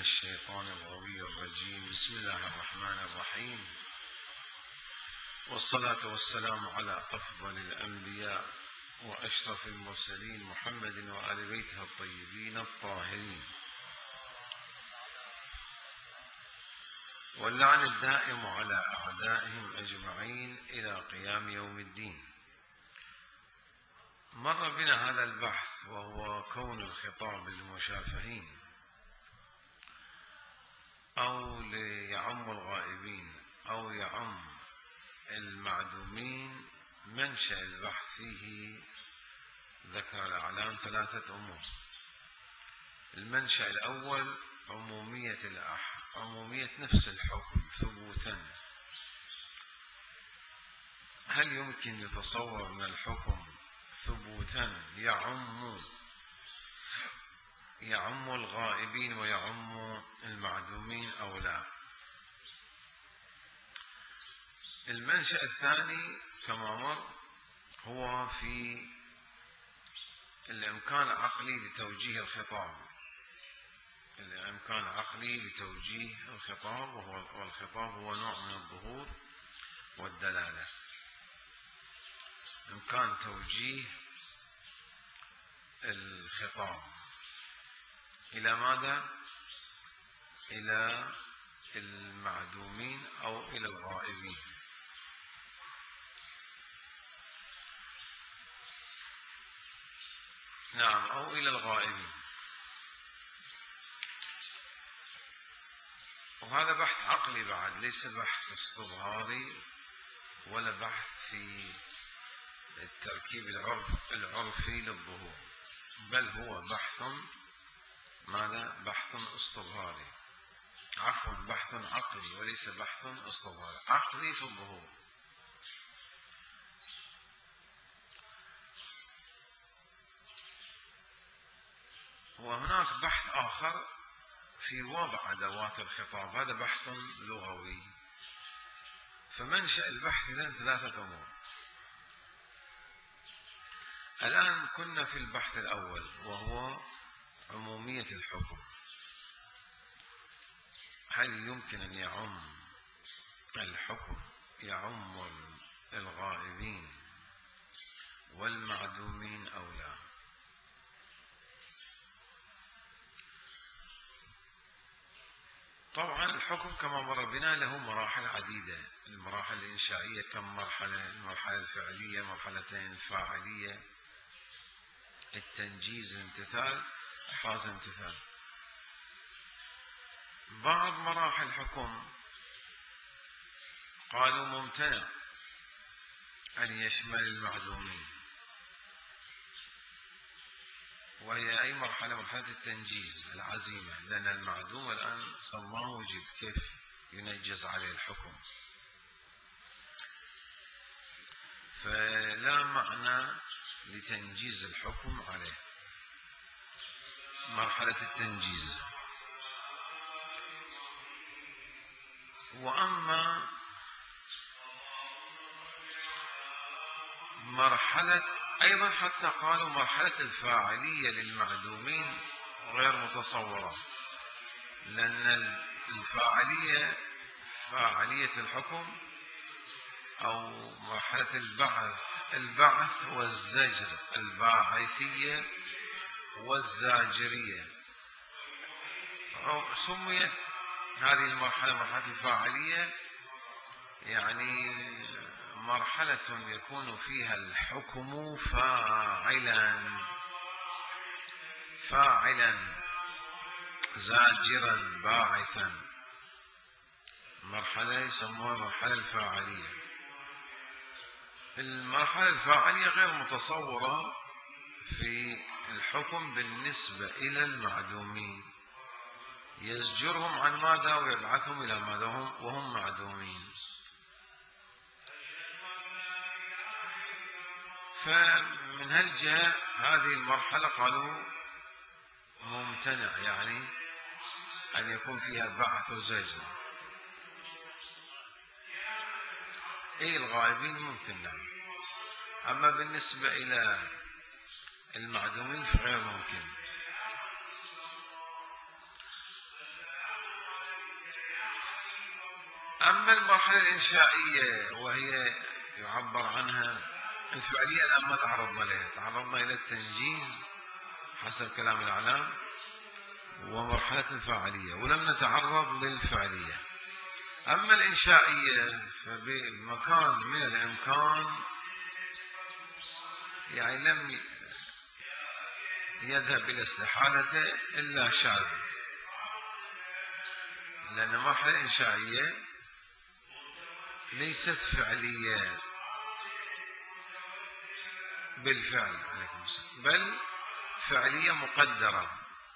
الشيطان الغوي الرجيم. بسم الله الرحمن الرحيم، والصلاة والسلام على أفضل الأنبياء وأشرف المرسلين محمد وآل بيته الطيبين الطاهرين، واللعن الدائم على أعدائهم أجمعين إلى قيام يوم الدين. مر بنا هذا البحث وهو كون الخطاب للمشافهين أو ليعم الغائبين أو يعم المعدومين. منشأ البحث فيه ذكر الأعلام ثلاثة أمور. المنشأ الأول عمومية نفس الحكم ثبوتا. هل يمكن يتصور من الحكم ثبوتا يعم الغائبين ويعم المعدومين أو لا؟ المنشأ الثاني كما مر هو في الإمكان العقلي لتوجيه الخطاب، والخطاب هو نوع من الظهور والدلالة. إمكان توجيه الخطاب إلى ماذا؟ إلى المعدومين أو إلى الغائبين. نعم، أو إلى الغائبين. وهذا بحث عقلي بعد، ليس بحث استظهاري ولا بحث في التركيب العرفي للظهور، بل هو بحث استظهاري، بحث عقلي وليس بحث استظهاري، عقلي في الظهور. وهناك بحث آخر في وضع أدوات الخطاب، هذا بحث لغوي. فمنشأ البحث إذن ثلاثة أمور. الآن كنا في البحث الأول وهو عمومية الحكم. هل يمكن أن يعم الحكم الغائبين والمعدومين أو لا؟ طبعا الحكم كما مر بنا له مراحل عديدة. المراحل الإنشائية كم مرحلة؟ المرحلة الفعلية، مرحلتين الفاعلية، التنجيز، الامتثال، إحراز الامتثال. بعض مراحل الحكم قالوا ممتنع أن يشمل المعدومين، وهي أي مرحلة؟ مرحلة التنجيز، العزيمة، لأن المعدوم الآن صار وجد، كيف ينجز عليه الحكم؟ فلا معنى لتنجيز الحكم عليه، مرحلة التنجيز. وأما أيضا حتى قالوا مرحلة الفاعلية للمعدومين غير متصورة، لأن فاعلية الحكم أو مرحلة البعث والزجر، الباعثية والزاجرية، سميت هذه المرحلة مرحلة الفاعلية، يعني مرحلة يكون فيها الحكم فاعلا زاجرا باعثا، مرحلة يسموها المرحلة الفاعلية. المرحلة الفاعلية غير متصورة في الحكم بالنسبة إلى المعدومين، يزجرهم عن ماذا ويبعثهم إلى ماذا وهم معدومين. فمن هالجهة هذه المرحلة قالوا ممتنع، يعني أن يكون فيها بعث وزجر. الغائبين ممكن، نعم. أما بالنسبة إلى المعدومين فغير ممكن. أما المرحلة الإنشائية وهي يعبر عنها الفعلية، الآن ما تعرضنا لها، تعرضنا إلى التنجيز حسب كلام الإعلام ومرحلة الفاعلية، ولم نتعرض للفعلية. أما الإنشائية فبمكان من الإمكان يعني لم يذهب إلى استحالته إلا شاذ، لأن المرحلة الإنشائية ليست فعلية بالفعل بل فعلية مقدرة.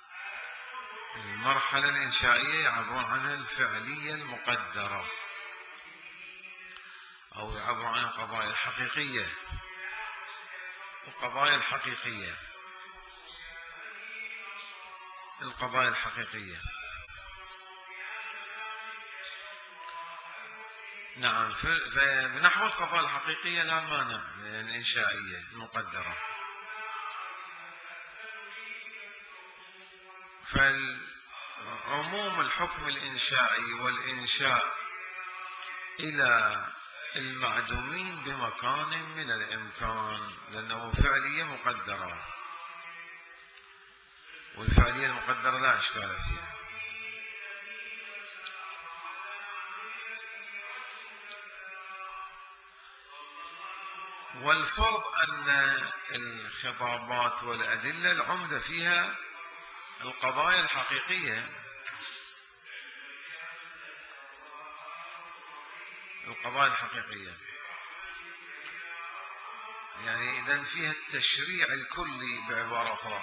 المرحلة الإنشائية يعبرون عنها الفعلية المقدرة، أو يعبرون عنها القضايا الحقيقية. القضايا الحقيقية، القضايا الحقيقية. نعم، فنحو القضايا الحقيقية لا مانع من الإنشائية المقدرة. فعموم الحكم الإنشائي والإنشاء إلى المعدومين بمكان من الإمكان، لأنه فعلية مقدرة، والفعلية المقدرة لا إشكال فيها. والفرض أن الخطابات والأدلة العمدة فيها القضايا الحقيقية، القضايا الحقيقية، يعني إذن فيها التشريع الكلي بعبارة أخرى،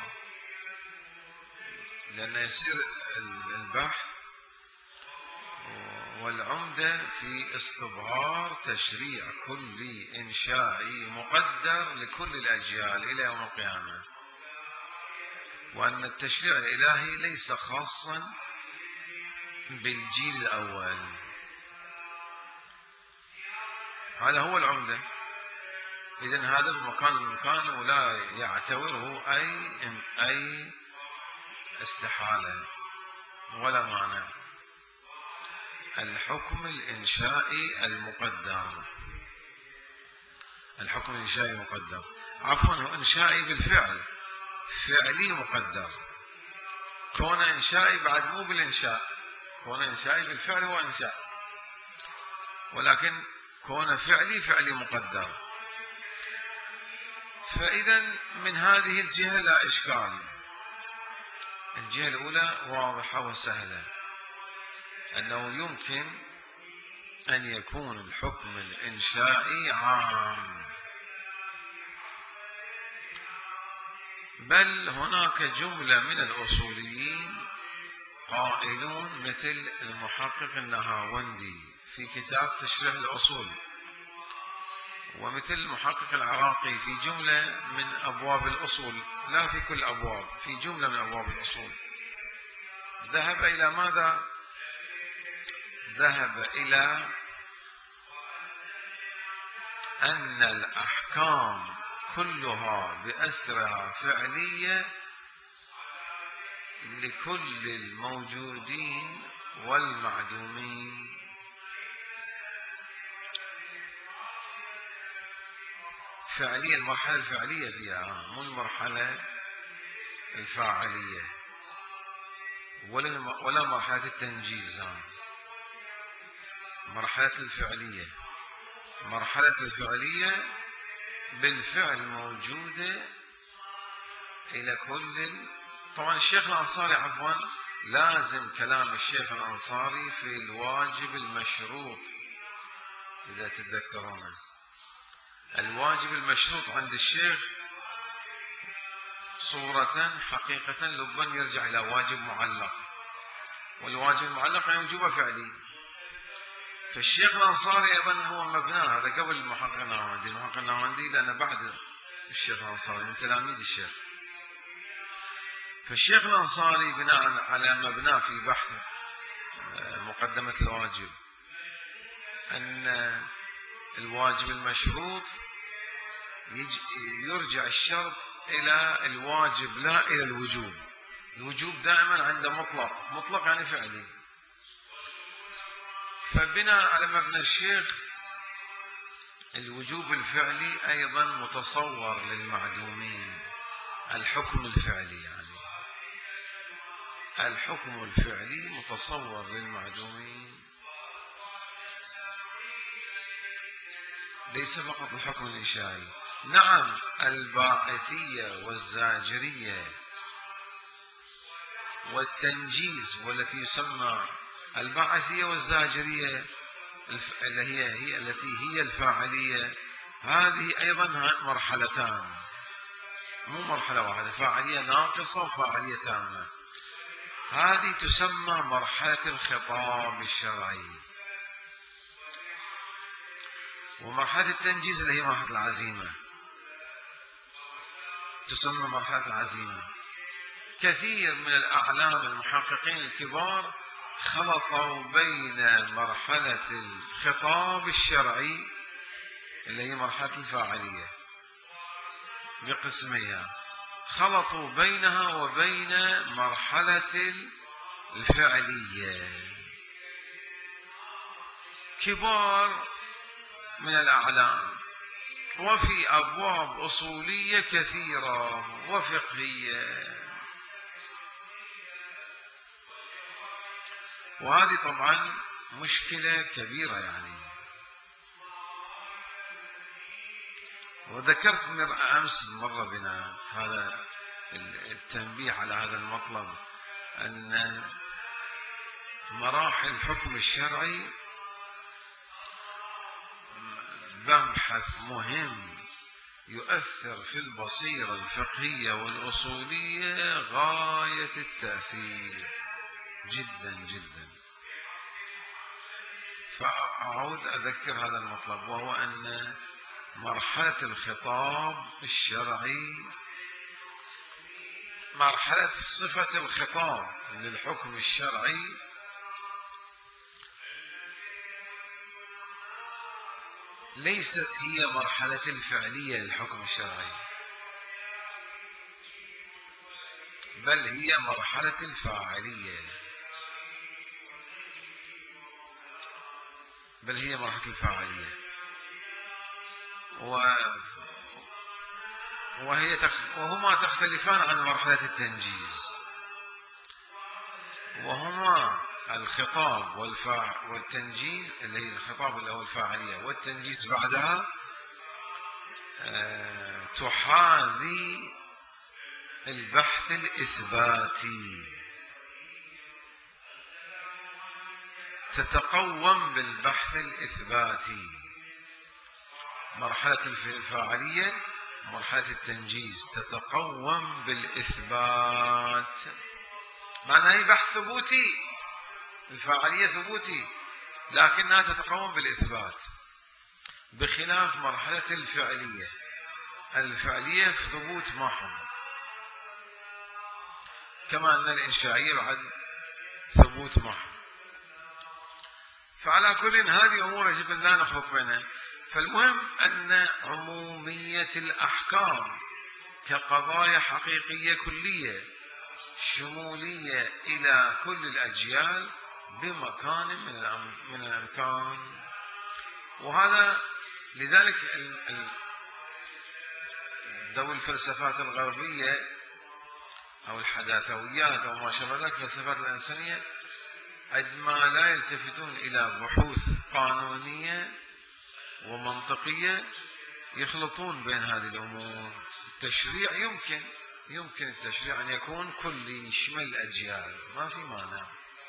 لأن يصير البحث والعمدة في استظهار تشريع كلي إنشائي مقدر لكل الأجيال إلى يوم القيامة، وأن التشريع الإلهي ليس خاصا بالجيل الأول. هذا هو العمدة. إذن هذا بمكان ولا يعتبره أي استحالة ولا مانع. الحكم الإنشائي المقدر، الحكم الإنشائي المقدر، عفوا هو إنشائي بالفعل، فعلي مقدر. كون إنشائي بعد مو بالإنشاء، كون إنشائي بالفعل هو إنشاء، ولكن كون فعلي مقدر. فإذا من هذه الجهة لا إشكال. الجهة الأولى واضحة وسهلة، أنه يمكن أن يكون الحكم الإنشائي عام، بل هناك جملة من الأصوليين قائلون مثل المحقق النهاوندي في كتاب تشريح الأصول، ومثل المحقق العراقي في جملة من أبواب الأصول، لا في كل أبواب، في جملة من أبواب الأصول، ذهب إلى ماذا؟ ذهب إلى أن الأحكام كلها بأسرها فعلية لكل الموجودين والمعدومين. فعليا، المرحلة الفعلية فيها، مو المرحلة الفاعلية ولا مرحلة التنجيز، مرحلة الفعلية. مرحلة الفعلية بالفعل موجودة إلى كل. طبعا الشيخ الأنصاري، عفوا لازم كلام الشيخ الأنصاري في الواجب المشروط، إذا تتذكرونه الواجب المشروط عند الشيخ صورة حقيقة لبا يرجع إلى واجب معلق، والواجب المعلق يعني وجوب فعلي. فالشيخ الأنصاري أيضا هو مبناه، هذا قبل المحقق النهاوندي. المحقق النهاوندي لأنه بعد الشيخ الأنصاري من تلاميذ الشيخ. فالشيخ الأنصاري بناء على مبناه في بحث مقدمة الواجب أن الواجب المشروط يرجع الشرط إلى الواجب لا إلى الوجوب. الوجوب دائما عنده مطلق، مطلق يعني فعلي. فبناء على مبنى الشيخ الوجوب الفعلي أيضا متصور للمعدومين، الحكم الفعلي يعني الحكم الفعلي متصور للمعدومين، ليس فقط الحكم الإنشائي. نعم الباعثية والزاجرية والتنجيز، والتي يسمى الباعثية والزاجرية التي هي الفاعلية، هذه أيضا مرحلتان، مو مرحلة واحدة، فاعلية ناقصة وفاعلية تامة. هذه تسمى مرحلة الخطاب الشرعي. ومرحلة التنجيز اللي هي مرحلة العزيمة تسمى مرحلة العزيمة. كثير من الأعلام المحققين الكبار خلطوا بين مرحلة الخطاب الشرعي اللي هي مرحلة الفاعلية بقسميها، خلطوا بينها وبين مرحلة الفعلية. كبار من الأعلام، وفي أبواب أصولية كثيرة وفقهية، وهذه طبعا مشكلة كبيرة يعني. وذكرت أمس مرة بنا هذا التنبيه على هذا المطلب، أن مراحل الحكم الشرعي مبحث مهم يؤثر في البصيرة الفقهية والأصولية غاية التأثير جدا جدا. فأعود أذكر هذا المطلب، وهو أن مرحلة الخطاب الشرعي، مرحلة صفة الخطاب للحكم الشرعي ليست هي مرحلة الفعلية للحكم الشرعي، بل هي مرحلة الفاعلية، بل هي مرحلة الفاعلية. وهما تختلفان عن مرحلة التنجيز، وهما الخطاب والتنجيز، اللي هي الخطاب اللي هو الفاعلية، والتنجيز بعدها تحاذي البحث الإثباتي، تتقوم بالبحث الإثباتي. مرحلة الفاعلية مرحلة التنجيز تتقوم بالإثبات، معناها هي بحث ثبوتي، الفاعلية ثبوتي لكنها تتقوم بالإثبات، بخلاف مرحلة الفعلية. الفعلية في ثبوت محض، كما أن الإنشائية بعد ثبوت محض. فعلى كل هذه أمور يجب أن لا نخلط بينها. فالمهم أن عمومية الأحكام كقضايا حقيقية كلية شمولية إلى كل الأجيال بمكان من الأمكان. وهذا لذلك ذوي الفلسفات الغربية أو الحداثويات أو ما شابه ذلك، الفلسفات الإنسانية، عندما لا يلتفتون إلى بحوث قانونية ومنطقية يخلطون بين هذه الأمور. التشريع يمكن التشريع أن يكون كلي يشمل الأجيال، ما في مانع،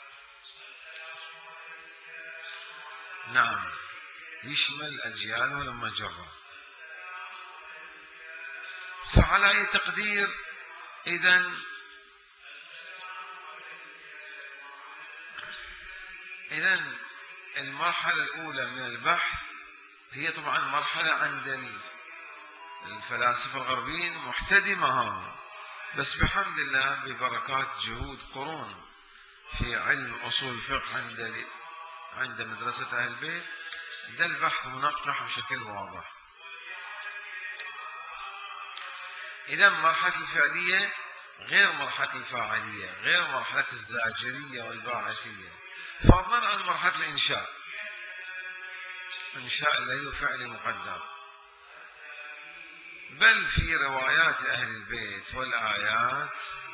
نعم يشمل الأجيال ولما جرى. فعلى أي تقدير إذن المرحلة الأولى من البحث هي طبعا مرحلة عند الفلاسفة الغربيين محتدمة، بس بحمد الله ببركات جهود قرون في علم أصول الفقه عند مدرسة أهل البيت، ده البحث منقح بشكل واضح. إذا مرحلة الفعلية غير مرحلة الفاعلية، غير مرحلة الزاجرية والباعثية، فضلا عن مرحلة الإنشاء. إنشاء الليل وفعل مقدر. بل في روايات أهل البيت والآيات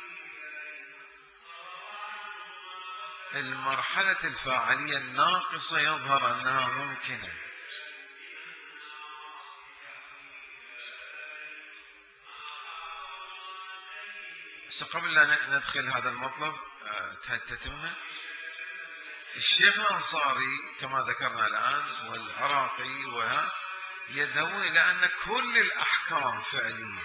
المرحلة الفاعلية الناقصة يظهر أنها ممكنة. قبل أن ندخل هذا المطلب تتمة، الشيخ الأنصاري كما ذكرنا الآن والعراقي يذهبون إلى أن كل الأحكام فعلية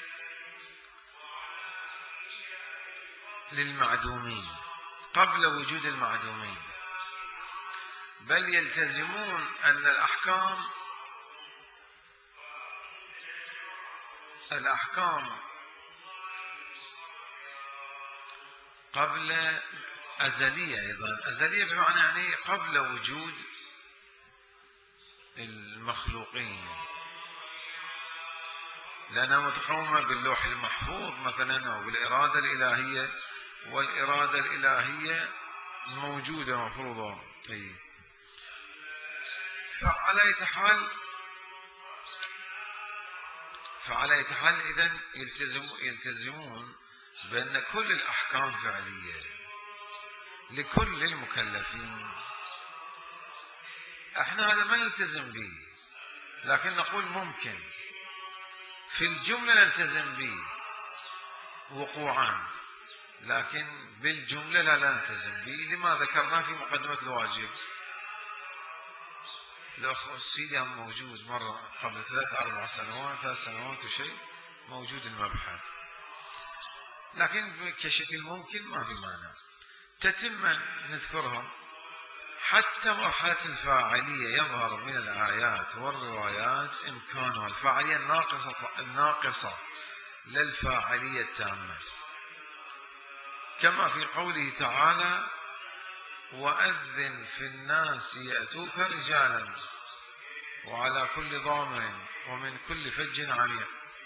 للمعدومين قبل وجود المعدومين، بل يلتزمون أن الأحكام قبل أزلية، أيضا أزلية بمعنى يعني قبل وجود المخلوقين، لأنها متقومة باللوح المحفوظ مثلا أو بالإرادة الإلهية، والإرادة الإلهية موجودة مفروضة. طيب، فعلى أي حال إذن يلتزمون بأن كل الأحكام فعلية لكل المكلفين. احنا هذا ما نلتزم به، لكن نقول ممكن في الجملة نلتزم به وقوعا، لكن بالجملة لا نلتزم به، لما ذكرناه في مقدمة الواجب. الأخ السيدي موجود مرة قبل 3 سنوات وشيء، موجود المبحث، لكن كشكل ممكن ما في مانع. تتم نذكرها حتى مرحلة الفاعلية يظهر من الآيات والروايات إمكانها الفاعلية الناقصة للفاعلية التامة، كما في قوله تعالى: وأذن في الناس يأتوك رجالا وعلى كل ضامر ومن كل فج عميق.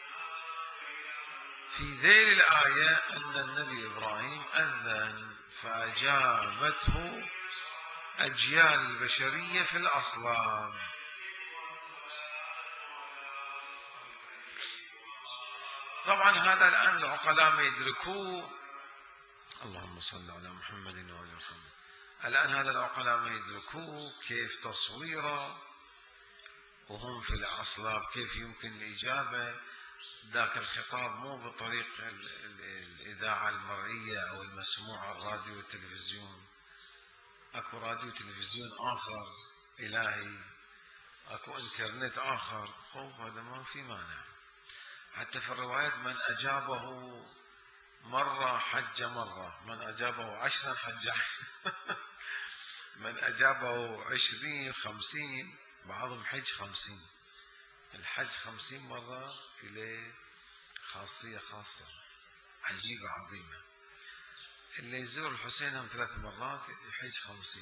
في ذيل الآية أن النبي إبراهيم أذن فأجابته أجيال البشرية في الأصلاب. طبعا هذا الآن العقلاء ما يدركوه، اللهم صل على محمد وعلى محمد. الآن هذا العقلاء ما يدركوه كيف تصويره وهم في الأصلاب، كيف يمكن الإجابة. ذاك الخطاب مو بطريق الإذاعة المرئية أو المسموعة، الراديو والتلفزيون. أكو راديو وتلفزيون آخر إلهي، أكو إنترنت آخر، هذا ما في مانع. حتى في الروايات من أجابه مرة حج مرة، من أجابه 10 حج من أجابه 20 50، بعضهم حج 50. الحج 50 مرة إليه خاصية خاصة عجيبة عظيمة. اللي يزور الحسين هم 3 مرات يحج 50.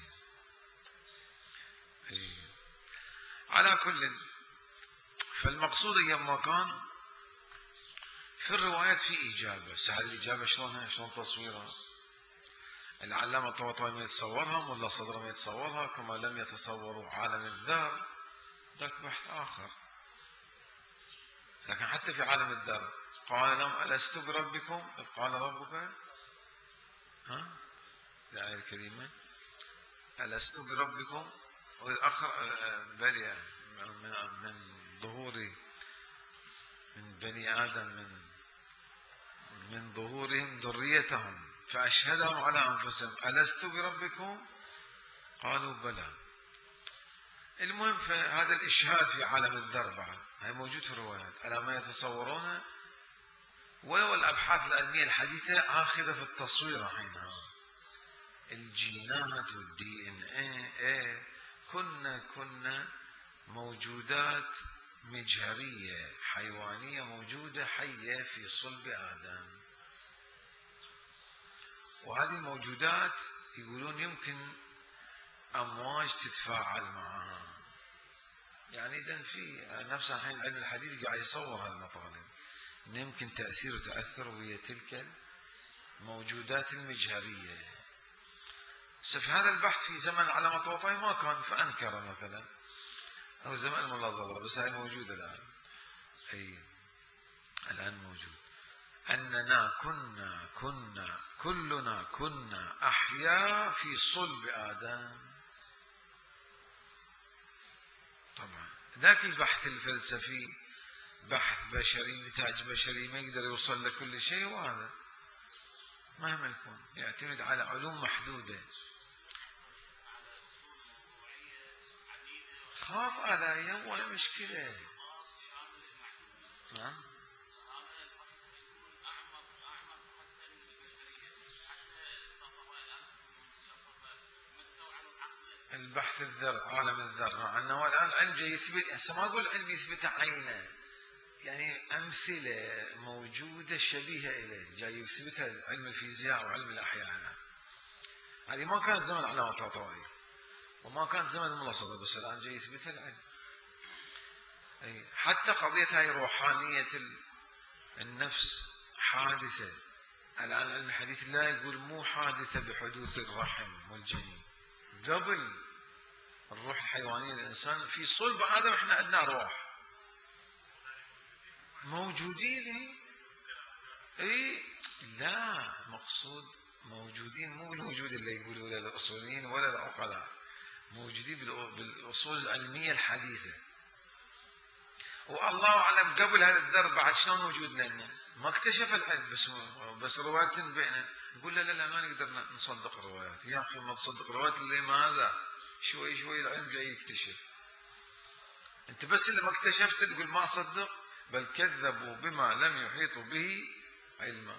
على كل، فالمقصود يما كان في الروايات في إجابة. سهل الإجابة شلونها، شلون تصويرها؟ العلامة الطباطبائي ما يتصورها، ولا الصدر ما يتصورها، كما لم يتصوروا عالم الذر. ذاك بحث آخر. لكن حتى في عالم الذر قال لهم ألست بربكم إذ قال ربك، الآية الكريمة ألست بربكم وإذ بلي من ظهور من بني آدم من ظهورهم ذريتهم فأشهدهم على أنفسهم ألست بربكم قالوا بلى. المهم فهذا الإشهاد في عالم الذر بعد هي موجود في الروايات، ألا ما يتصورون. ولو الأبحاث العلمية الحديثة آخذة في التصوير حينها، الجينات والدي ان ايه كنا موجودات مجهرية حيوانية موجودة حية في صلب آدم، وهذه الموجودات يقولون يمكن أمواج تتفاعل معها. يعني إذن في نفس الحين علم الحديث قاعد يصور هالمطالب، إن يمكن تأثير وتأثر ويا تلك الموجودات المجهرية. في هذا البحث في زمن العلامة الطباطبائي ما كان، فأنكر مثلا أو زمان ملا زغلة، بس هاي موجودة الآن. أي الآن موجود. أننا كلنا كنا أحياء في صلب آدم. طبعا ذاك البحث الفلسفي بحث بشري، نتاج بشري، ما يقدر يوصل لكل شيء، وهذا مهما يكون يعتمد على علوم محدودة. خاف علي ولا مشكلة. نعم. البحث الذر، عالم الذر، مع أنه الآن العلم جاي يثبت، هسه ما أقول العلم يثبت عينه، يعني أمثلة موجودة شبيهة إليه جاي يثبتها علم الفيزياء وعلم الأحياء. هذه ما كانت زمن علامة طاطاوية وما كانت زمن الملاصقة، بس الآن جاي يثبتها العلم. أي حتى قضية هاي روحانية النفس حادثة. الآن علم الحديث لا يقول مو حادثة بحدوث الرحم والجنين، قبل الروح الحيوانية للإنسان في صلب آدم احنا عندنا أرواح موجودين. اي لا، مقصود موجودين مو بالوجود اللي يقولوا له الأصوليين ولا العقلاء، موجودين بالأصول العلمية الحديثة. والله أعلم قبل هذا الدرب بعد شلون وجودنا لنا ما اكتشف العلم، بس روايات تنبئنا. نقول لا ما نقدر نصدق الروايات. يا أخي ما تصدق الروايات اللي ماذا شوي شوي العلم جاي يكتشف. أنت بس اللي ما اكتشفت تقول ما أصدق، بل كذبوا بما لم يحيطوا به علما.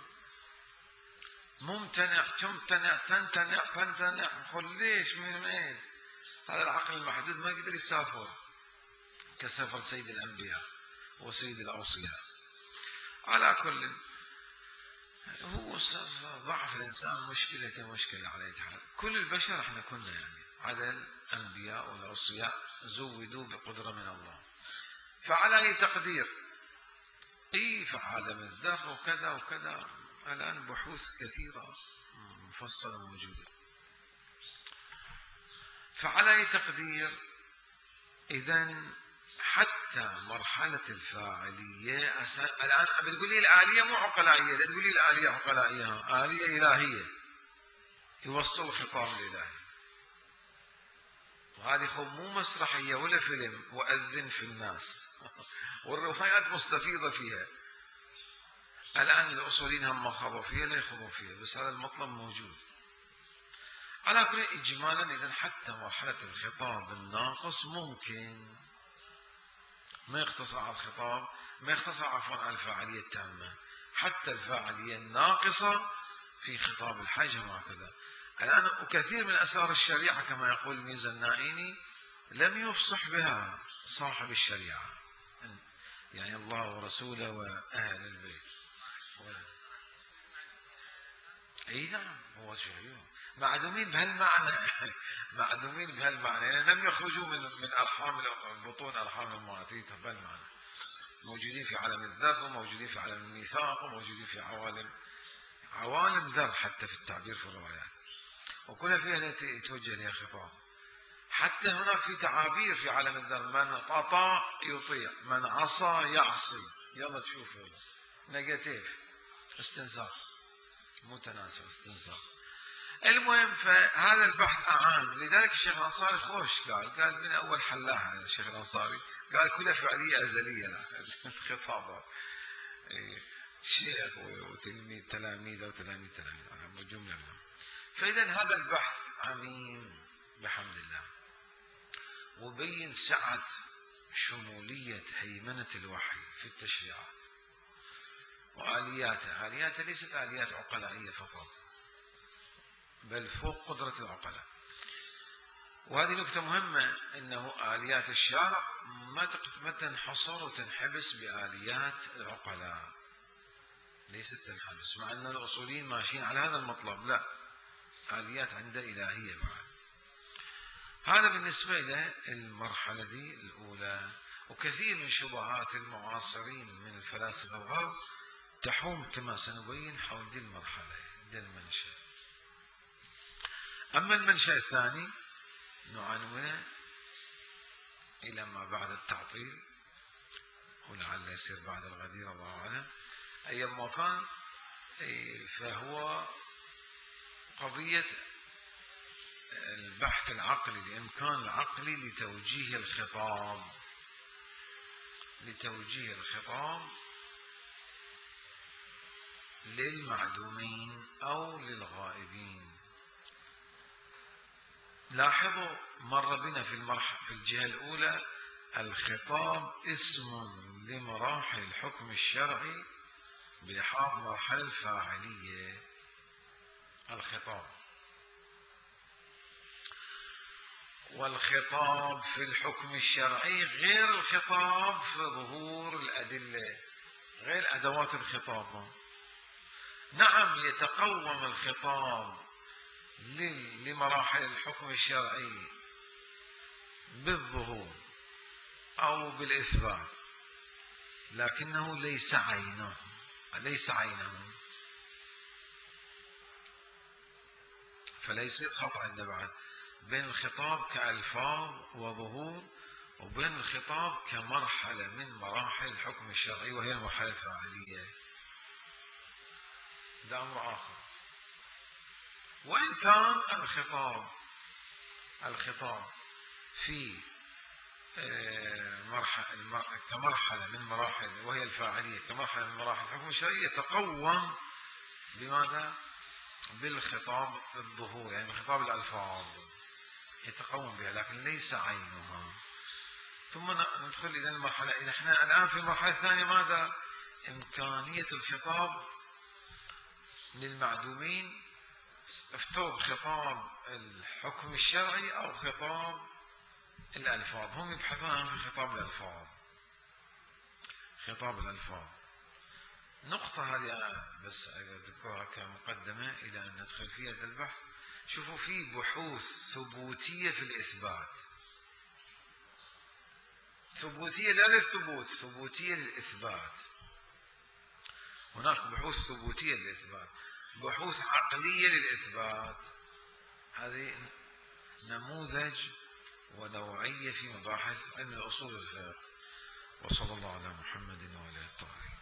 ممتنع تمتنع تنتنع قل ليش من ايش؟ هذا العقل المحدود ما يقدر يسافر كسفر سيد الأنبياء وسيد الأوصياء. على كل، هو ضعف الإنسان مشكلة على أي حال. كل البشر احنا كنا يعني عدا الأنبياء والأوصياء زودوا بقدرة من الله. فعلى أي تقدير في عالم الذر وكذا وكذا، الآن بحوث كثيرة مفصلة موجودة. فعلى أي تقدير إذا حتى مرحلة الفاعلية الآن بتقول لي الآلية مو عقلائية، لا تقول لي الآلية عقلائية، آلية إلهية يوصل الخطاب الإلهي. وهذه خب مو مسرحية ولا فيلم وأذن في الناس والروايات مستفيضة فيها. الآن الأصوليين هم ما خضوا فيها لا يخضوا فيها، بس هذا المطلب موجود. على كل إجمالا إذا حتى مرحلة الخطاب الناقص ممكن ما يقتصر على الخطاب، ما يقتصر عفوا على الفاعلية التامة، حتى الفاعلية الناقصة في خطاب الحج وهكذا. الآن وكثير من أسرار الشريعة كما يقول ميزا النائيني لم يفصح بها صاحب الشريعة، يعني الله ورسوله وأهل البيت. اي نعم، هو شيء معدومين بهالمعنى معدومين بهالمعنى، يعني لم يخرجوا من ارحام بطون ارحام امهاتهم بهالمعنى. موجودين في عالم الذر وموجودين في عالم الميثاق وموجودين في عوالم ذر حتى في التعبير في الروايات، وكلها فيها يتوجه لها خطاب. حتى هناك في تعابير في عالم الذر، من أطاع يطيع، من عصى يعصي. يلا تشوف نيجاتيف، استنساخ متناسق استنساخ. المهم فهذا البحث أعان. لذلك الشيخ الأنصاري خوش قال من أول حلاها الشيخ الأنصاري، قال كلها فعلية أزلية الخطابات، شيخ وتلميذ تلاميذ جملة. فإذا هذا البحث عميم بحمد الله، وبين سعة شمولية هيمنة الوحي في التشريعات وآلياتها. آلياتها ليست آليات عقلائية فقط، بل فوق قدرة العقلاء. وهذه نكتة مهمة، أنه آليات الشارع ما تنحصر وتنحبس بآليات العقلاء، ليست تنحبس، مع أن الأصوليين ماشيين على هذا المطلب، لا، آليات عنده إلهية بعد. هذا بالنسبة إلى المرحلة دي الأولى. وكثير من شبهات المعاصرين من الفلاسفة الغرب تحوم كما سنبين حول دي المرحلة، دي المنشأ. أما المنشأ الثاني نعنونه إلى ما بعد التعطيل، ولعل يصير بعد الغدير الله أعلم. أيما كان فهو قضية البحث العقلي، الإمكان العقلي لتوجيه الخطاب للمعدومين أو للغائبين. لاحظوا مر بنا في الجهة الأولى الخطاب اسم لمراحل الحكم الشرعي بإحاط مرحلة الفاعلية. الخطاب، والخطاب في الحكم الشرعي غير الخطاب في ظهور الأدلة، غير أدوات الخطاب. نعم يتقوم الخطاب لمراحل الحكم الشرعي بالظهور أو بالإثبات، لكنه ليس عينه. فليس خطأ عندنا بعد بين الخطاب كألفاظ وظهور وبين الخطاب كمرحلة من مراحل الحكم الشرعي وهي المرحلة الفاعلية. ده أمر آخر. وإن كان الخطاب في كمرحلة من مراحل وهي الفاعلية، كمرحلة من مراحل الحكم الشرعي يتقوم بماذا؟ بالخطاب الظهور، يعني بخطاب الألفاظ يتقوم بها، لكن ليس عينها. ثم ندخل إلى المرحلة، إذا احنا الآن في المرحلة الثانية ماذا؟ إمكانية الخطاب للمعدومين، افترض خطاب الحكم الشرعي أو خطاب الألفاظ. هم يبحثون عن في خطاب الألفاظ. نقطة هذه بس أذكرها كمقدمة إلى أن ندخل فيها البحث. شوفوا في بحوث ثبوتية في الإثبات، ثبوتية لا للثبوت، ثبوتية للإثبات. هناك بحوث ثبوتية للإثبات، بحوث عقلية للإثبات. هذه نموذج ونوعية في مباحث علم الأصول الفقه. وصلى الله على محمد وعلى آله الطاهرين.